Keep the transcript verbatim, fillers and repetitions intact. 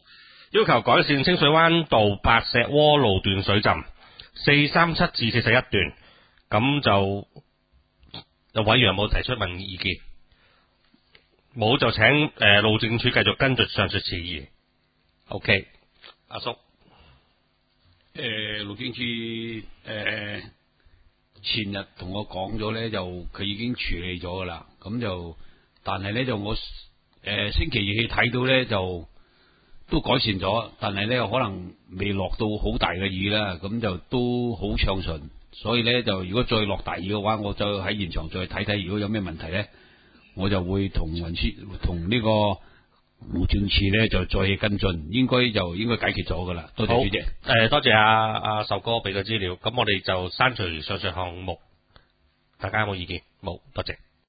要求改善清水灣道白石窩路段水浸四三七至四十一段，咁就有委員有冇提出問意見？冇就請誒、呃、路政署繼續跟進上述事宜。OK， 阿叔，誒、 呃、路政署誒、呃、前日同我講咗咧，就佢已經處理咗噶啦。咁就但係咧就我誒、呃、星期二去睇到咧就都改善咗，但係咧可能未落到好大嘅雨啦，咁就都好暢順。所以咧就如果再落大雨嘅話，我就喺現場再睇睇，如果有咩問題咧，我就會同運輸同呢個路政署咧就再去跟進，應該就應該解決咗噶啦。多謝主席。誒、 呃，多謝阿阿壽哥俾嘅資料，咁我哋就刪除上述項目，大家有冇意見？冇，多謝。